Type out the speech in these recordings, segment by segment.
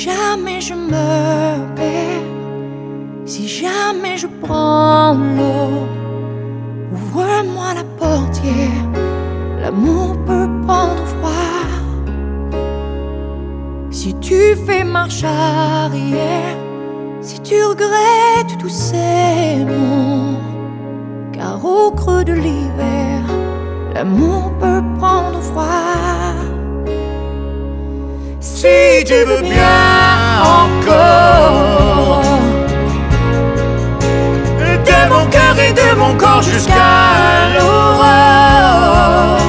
jamais je me perds, si jamais je prends l'eau, ouvre-moi la portière, l'amour peut prendre froid. Si tu fais marche arrière, si tu regrettes tous ces mots, car au creux de l'hiver, l'amour peut prendre froid. Si tu veux bien encore, de mon cœur et de mon corps jusqu'à l'aurore,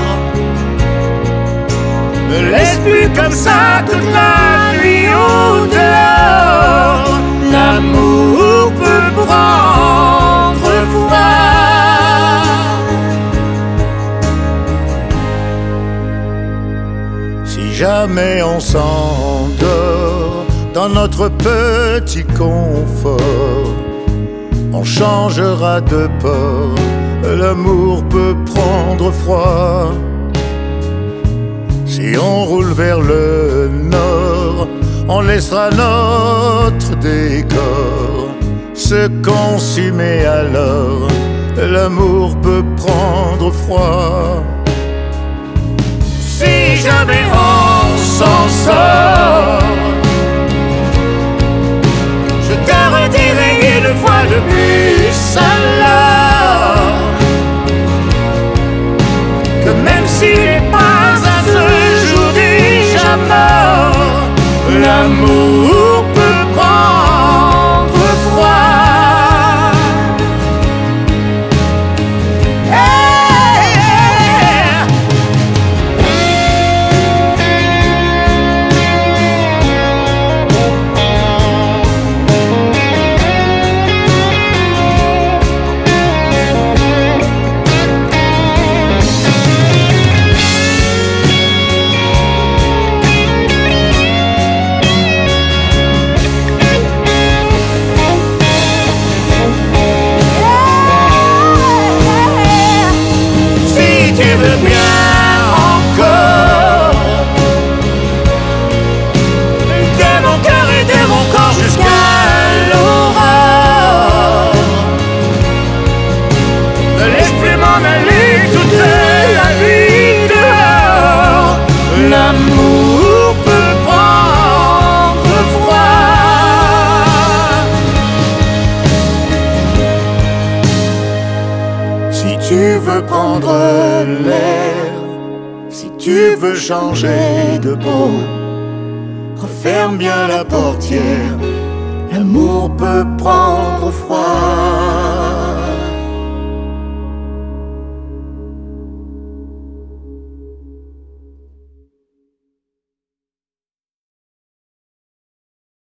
ne laisse plus comme ça toute la nuit au dehors. L'amour peut prendre froid. Si jamais on s'endort dans notre petit confort, on changera de port, l'amour peut prendre froid. Si on roule vers le nord, on laissera notre décor se consumer alors, l'amour peut prendre froid. Si jamais on s'en sort, je te redirai une fois de plus alors, que même s'il n'est pas à ce jour déjà mort, l'amour peut prendre froid. Tu veux bien encore, de mon cœur et de mon corps jusqu'à l'aurore, ne laisse plus m'en aller toute la nuit dehors. L'amour peut prendre froid. Si tu veux prendre l'air, si tu veux changer de peau, referme bien la portière, l'amour peut prendre froid.